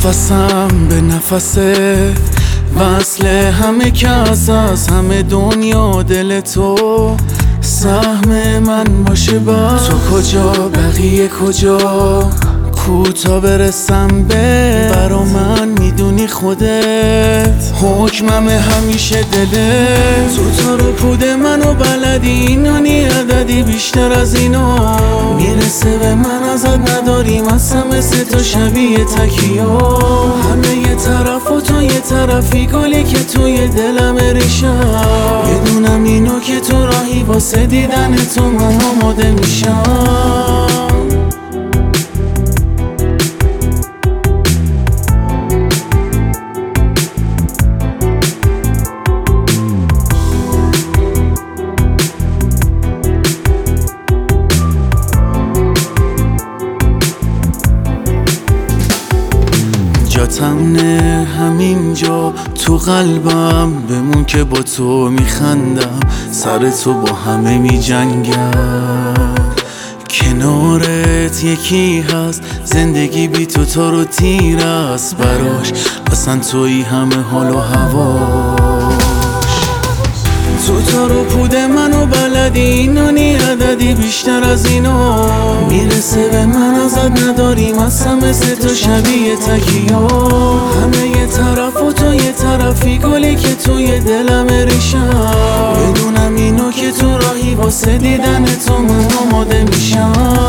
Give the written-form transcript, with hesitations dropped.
نفسم به نفسه، وصل همه کس از همه دنیا دل تو، سهم من باشه با تو. کجا بقیه کجا، کوتا برسم به برا من میدونی خودت، حکمم همیشه دلت. تو تا رو پود منو بلدی، اینانی عددی بیشتر از اینو میرسه به من ازت نداریم، اصلا مثل تو شبیه تکیو. همه یه طرف و تو یه طرفی، گلی که توی دلم ریشم، یه دونم اینو که تو راهی واسه دیدن تو من آماده میشم. تمنه همینجا تو قلبم، بمون که با تو میخندم، سر تو با همه میجنگم. کنارت یکی هست، زندگی بی تو تا رو تیر است براش، اصلا توی همه حال و هواش. تو تا رو پود منو بلدی، اینانی عددی بیشتر از اینو میرسه به من ازت نداریم، اصلا مثل تو شبیه تکیو. همه یه طرف و تو یه طرفی، گلی که توی دلم ریشم، یه دونم اینو که تو راهی واسه دیدن تو من آماده میشم.